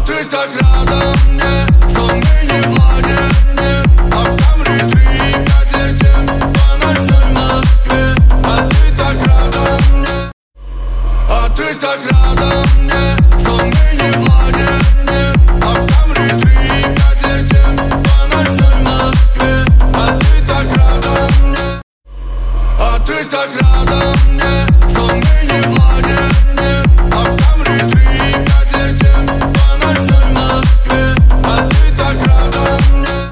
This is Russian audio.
ты так рядом мне, что мы не владеем, а в Камри 3,5 летим по ночной Москве. А ты так рядом мне, а ты так рядом мне.